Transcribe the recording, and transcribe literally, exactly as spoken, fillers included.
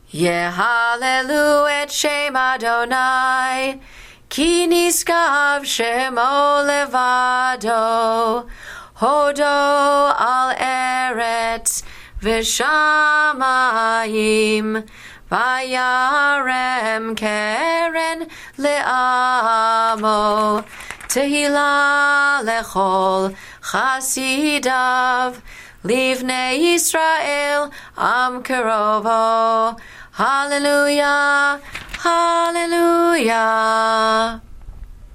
Yehalelu et Shem Adonai, Ki niskav shemo levado, Hodo al eretz v'shamayim, Vayarem keren le'amo, Tehillah lechol chasidav, Livnei Yisrael am kerovo. Hallelujah, hallelujah.